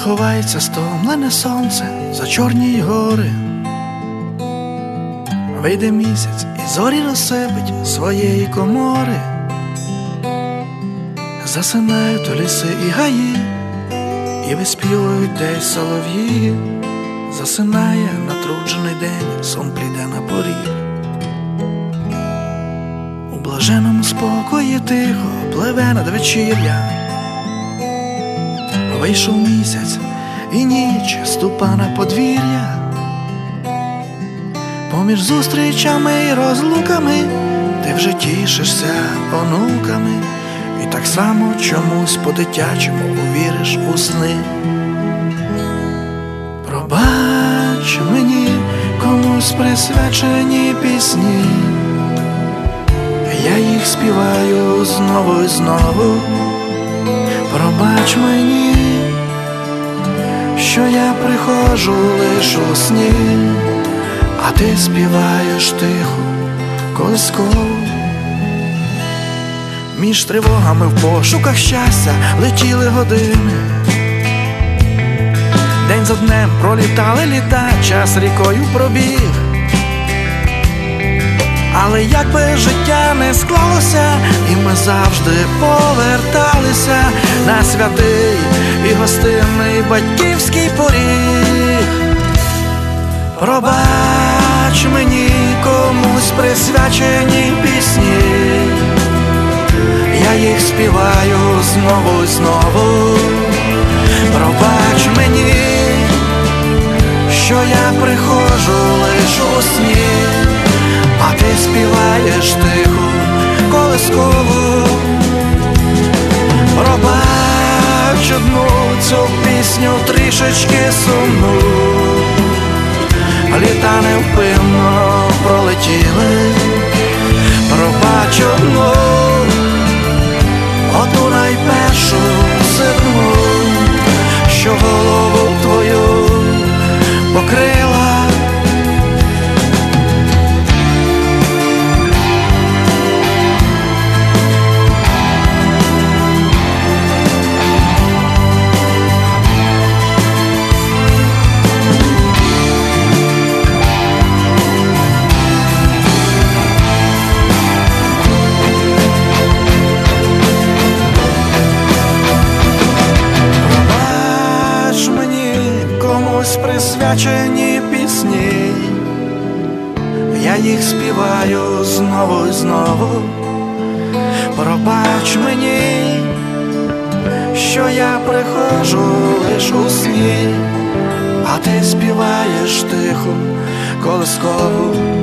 ховається стомлене сонце за чорні гори. Вийде місяць і зорі розсипить своєї комори. Засинають ліси і гаї, і виспівують десь солов'ї. Засинає натруджений день, сон прийде на поріг. У блаженому спокої тихо пливе надвечір'я. Вийшов місяць і ніч ступа на подвір'я. Поміж зустрічами і розлуками ти вже тішишся онуками. І так само чомусь по-дитячому увіриш у сни. Пробач мені комусь присвячені пісні, я їх співаю знову і знову. Пробач мені, що я приходжу лиш у сні, а ти співаєш тихо колискову. Між тривогами в пошуках щастя летіли години. День за днем пролітали літа, час рікою пробіг. Але як би життя не склалося, і ми завжди поверталися на святий і гостинний батьківський поріг. Пробач мені комусь присвячені пісні, я їх співаю знову і знову. Пробач мені, що я приходжу лиш у сні, а ти співаєш тихо колискову. Пробач одну цю пісню трішечки сумну, літа невпинно пролетіли. Пробач одну найпершу зерну, що голову твою покрила. Присвячені пісні, я їх співаю знову і знову. Пробач мені, що я приходжу лиш у сні, а ти співаєш тихо колискову.